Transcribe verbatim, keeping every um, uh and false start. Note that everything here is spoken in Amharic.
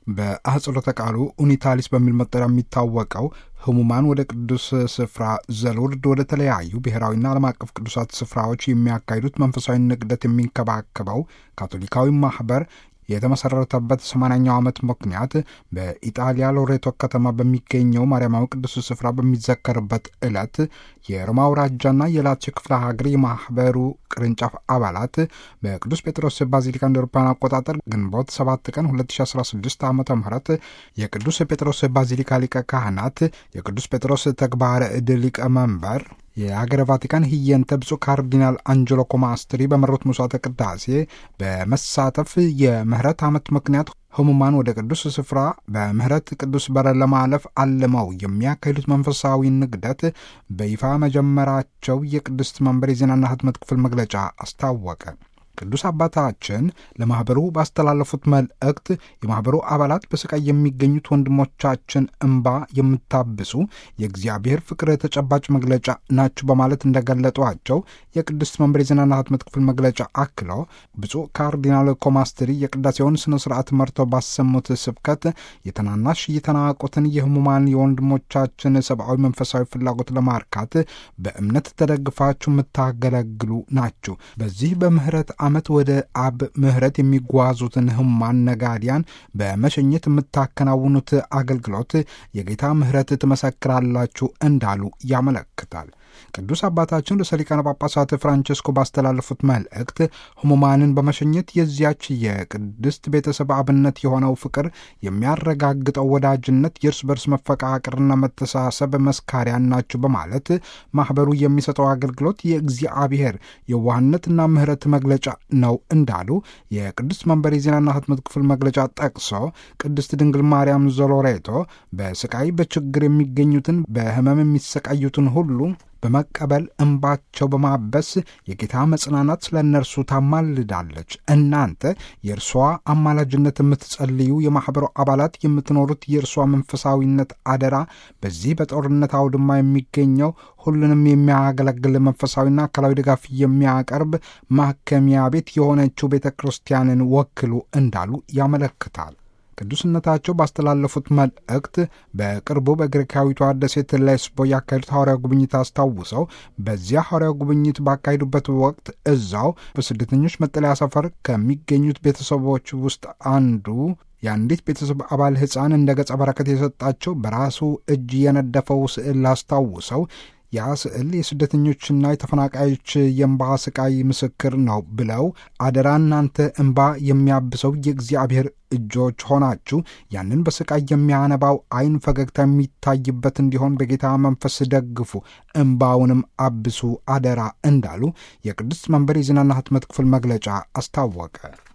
በአህጽሮተ ቃሉ ኡኒታሊስ በሚል መጠሪያ የሚታወቀው ህሙማን ወደ ቅዱስ ስፍራ ዘልውርድ ወደ ተለያዩ ብሔራዊና ዓለም አቀፍ ቅዱሳት ስፍራዎች የሚያካሂዱት መንፈሳዊ ንግደት የሚንከባከበው ካቶሊካዊ ማህበር የተመሰረተበት ሰማንያኛው ዓመት ምክንያት በኢጣሊያ ሎሬቶ ከተማ በሚገኘው ማርያማዊ ቅዱስ ስፍራ በሚዘከርበት ዕለት የሮማ አውራጃና የላቲዮ ክፍለ ሀገር የማህበሩ ቅርንጫፍ አባላት በቅዱስ ጴጥሮስ ባዚሊካ እንደ አውሮፓውያን አቆጣጠር ግንቦት ሰባት ቀን ሁለት ሺህ አስራ ስድስት ዓመተ ምህረት የቅዱስ ጴጥሮስ ባዚሊካ ሊቀ ካህናት የቅዱስ ጴጥሮስ ተግባረ ዕድ ሊቀ መንበር የአገረ ቫቲካን ህየንተ ብፁዕ ካርዲናል አንጀሎ ኮማስትሪ በመሩት መስዋዕተ ቅዳሴ በመሳተፍ የምህረት ዓመት ምክንያት ህሙማን ወደ ቅዱስ ስፍራ በምህረት ቅዱስ በር ለማለፍ አልመው የሚያካሂዱት መንፈሳዊ ንግደት በይፋ መጀመራቸው የቅድስት መንበር የዜናና ህትመት ክፍል መግለጫ አስታወቀ። ቅዱስ አባታችን ለማህበሩ ባስተላለፉት መልእክት የማህበሩ አባላት በስቃይ የሚገኙት ወንድሞቻችን እንባ የምታብሱ የእግዚአብሔር ፍቅር ተጨባጭ መግለጫ ናችሁ በማለት እንደገለጧቸው የቅድስት መንበር የዜናና ህትመት ክፍል መግለጫ አክሎ ብፁዕ ካርዲናል ኮማስትሪ የቅዳሴውን ስነ ስርዓት መርተው ባሰሙት ስብከት የተናናሽ የተናቆትን የህሙማን የወንድሞቻችን ሰብአዊ መንፈሳዊ ፍላጎት ለማርካት በእምነት ተደግፋችሁ የምታገለግሉ ናችሁ። በዚህ በምህረት ዓመት ወደ አብ ምህረት የሚጓዙትን ህሙማን ነጋዲያን በመሸኘት የምታከናውኑት አገልግሎት የጌታ ምህረት ትመሰክራላችሁ እንዳሉ ያመለክታል። ቅዱስ አባታችን ርዕሰ ሊቃነ ጳጳሳት ፍራንቸስኮ ባስተላለፉት መልእክት ህሙማንን በመሸኘት የዚያች የቅድስት ቤተሰብ አብነት የሆነው ፍቅር የሚያረጋግጠው ወዳጅነት፣ የእርስ በርስ መፈቃቀርና መተሳሰብ መስካሪያን ናቸው በማለት ማህበሩ የሚሰጠው አገልግሎት የእግዚአብሔር የዋህነትና ምህረት መግለጫ ነው እንዳሉ የቅድስት መንበር የዜናና ህትመት ክፍል መግለጫ ጠቅሶ ቅድስት ድንግል ማርያም ዘሎሬቶ በስቃይ በችግር የሚገኙትን በህመም የሚሰቃዩትን ሁሉ በመቀበል እንባቸው በማበስ የጌታ መጽናናት ስለ እነርሱ ታማልዳለች። እናንተ የእርሷ አማላጅነት የምትጸልዩ የማኅበሩ አባላት የምትኖሩት የእርሷ መንፈሳዊነት አደራ በዚህ በጦርነት አውድማ የሚገኘው ሁሉንም የሚያገለግል መንፈሳዊና አካላዊ ድጋፍ የሚያቀርብ ማከሚያ ቤት የሆነችው ቤተ ክርስቲያንን ወክሉ እንዳሉ ያመለክታል። ቅዱስነታቸው ባስተላለፉት መልእክት በቅርቡ በግሪካዊቷ ደሴት ሌስቦ ያካሄዱት ሐዋርያዊ ጉብኝት አስታውሰው በዚያ ሐዋርያዊ ጉብኝት ባካሄዱበት ወቅት እዛው በስደተኞች መጠለያ ሰፈር ከሚገኙት ቤተሰቦች ውስጥ አንዱ የአንዲት ቤተሰብ አባል ሕፃን እንደ ገጸ በረከት የሰጣቸው በራሱ እጅ የነደፈው ስዕል አስታውሰው ያ ስዕል የስደተኞችና የተፈናቃዮች የእንባ ስቃይ ምስክር ነው ብለው አደራ እናንተ እንባ የሚያብሰው የእግዚአብሔር እጆች ሆናችሁ ያንን በስቃይ የሚያነባው ዓይን ፈገግታ የሚታይበት እንዲሆን በጌታ መንፈስ ደግፉ፣ እንባውንም አብሱ አደራ እንዳሉ የቅድስት መንበር የዜናና ህትመት ክፍል መግለጫ አስታወቀ።